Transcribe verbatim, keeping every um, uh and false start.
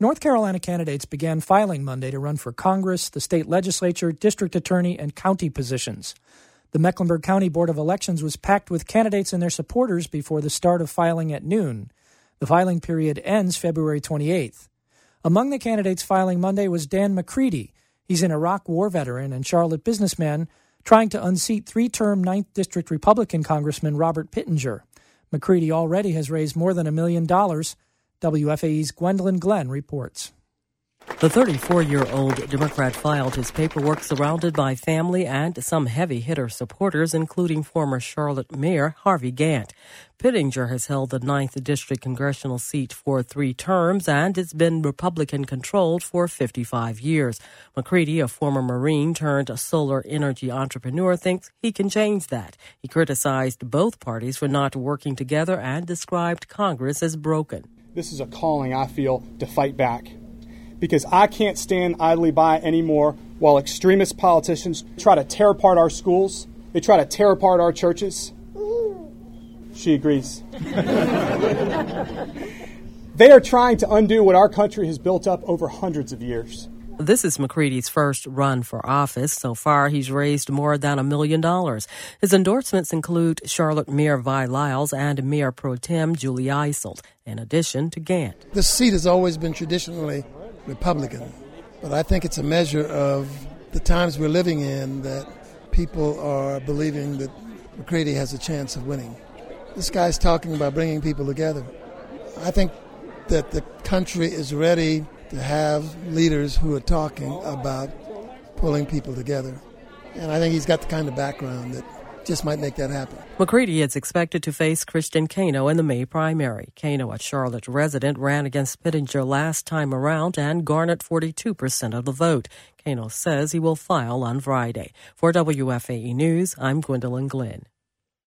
North Carolina candidates began filing Monday to run for Congress, the state legislature, district attorney, and county positions. The Mecklenburg County Board of Elections was packed with candidates and their supporters before the start of filing at noon. The filing period ends February twenty-eighth. Among the candidates filing Monday was Dan McCready. He's an Iraq war veteran and Charlotte businessman trying to unseat three-term ninth District Republican Congressman Robert Pittenger. McCready already has raised more than a million dollars. W F A E's Gwendolyn Glenn reports. The thirty-four-year-old Democrat filed his paperwork surrounded by family and some heavy-hitter supporters, including former Charlotte Mayor Harvey Gantt. Pittenger has held the ninth District congressional seat for three terms, and it's been Republican-controlled for fifty-five years. McCready, a former Marine turned solar energy entrepreneur, thinks he can change that. He criticized both parties for not working together and described Congress as broken. This is a calling, I feel, to fight back. Because I can't stand idly by anymore while extremist politicians try to tear apart our schools. They try to tear apart our churches. She agrees. They are trying to undo what our country has built up over hundreds of years. This is McCready's first run for office. So far, he's raised more than a million dollars. His endorsements include Charlotte Mayor Vi Lyles and Mayor Pro Tem Julie Eiselt, in addition to Gantt. This seat has always been traditionally Republican, but I think it's a measure of the times we're living in that people are believing that McCready has a chance of winning. This guy's talking about bringing people together. I think that the country is ready to have leaders who are talking about pulling people together. And I think he's got the kind of background that just might make that happen. McCready is expected to face Christian Cano in the May primary. Cano, a Charlotte resident, ran against Pittenger last time around and garnered forty-two percent of the vote. Cano says he will file on Friday. For W F A E News, I'm Gwendolyn Glenn.